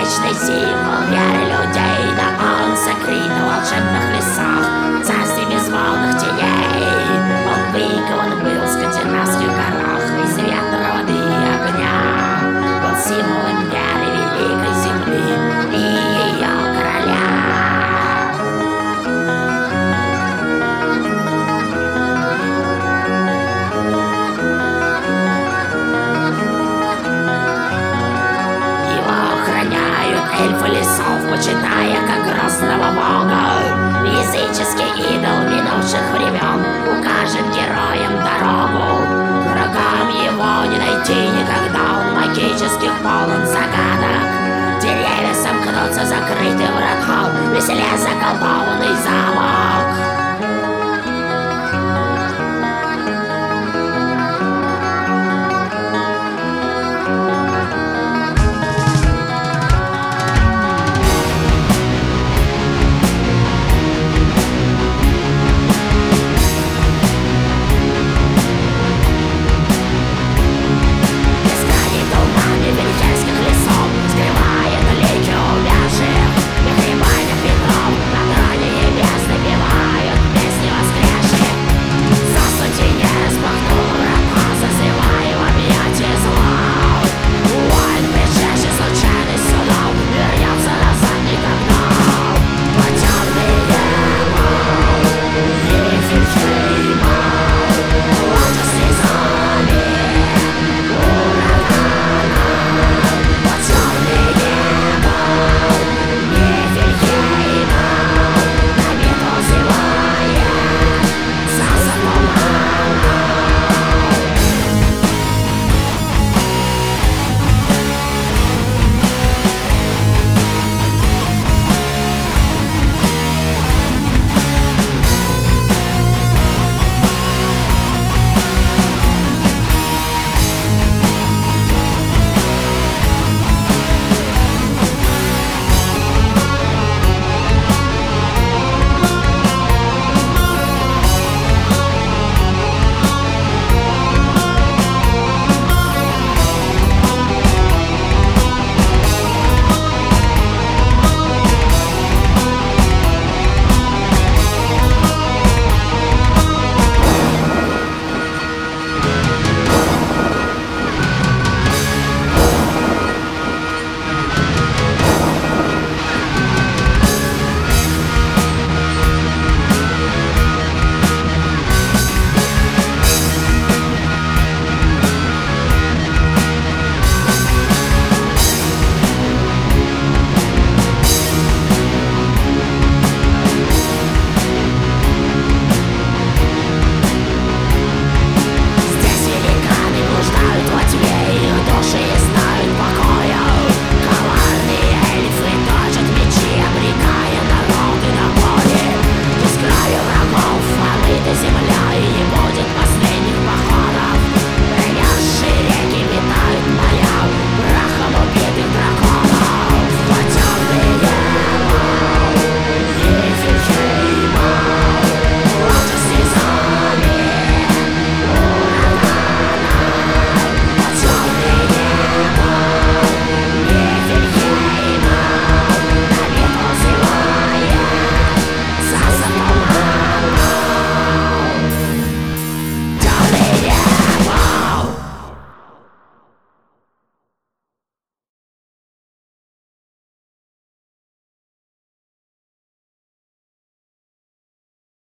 вечный символ веры людей, да он сокрыт в волшебных лесах, царстве безмолвных теней. Он выкован был в скандинавских горах из ветра, воды и огня. Был символом веры великой земли и ее короля. Эльфы лесов, почитая как грозного бога. Языческий идол минувших времен укажет героям дорогу. Врагам его не найти никогда, он магических полон